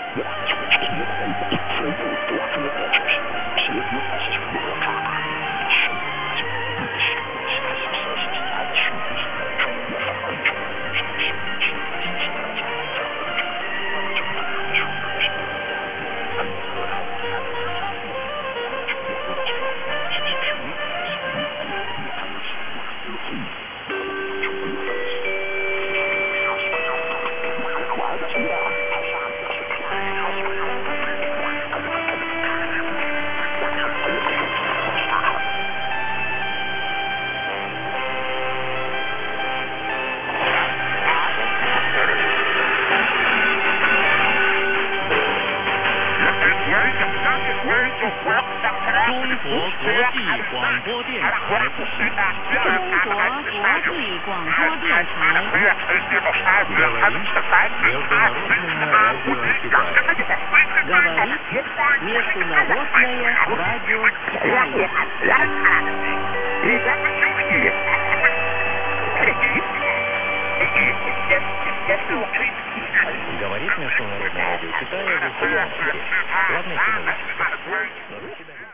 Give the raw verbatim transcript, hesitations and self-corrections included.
中国国际广播电台。 中国国际广播电台。 Говорит Международное радио Китая. Говорит Международное радио Китая в Главное кино.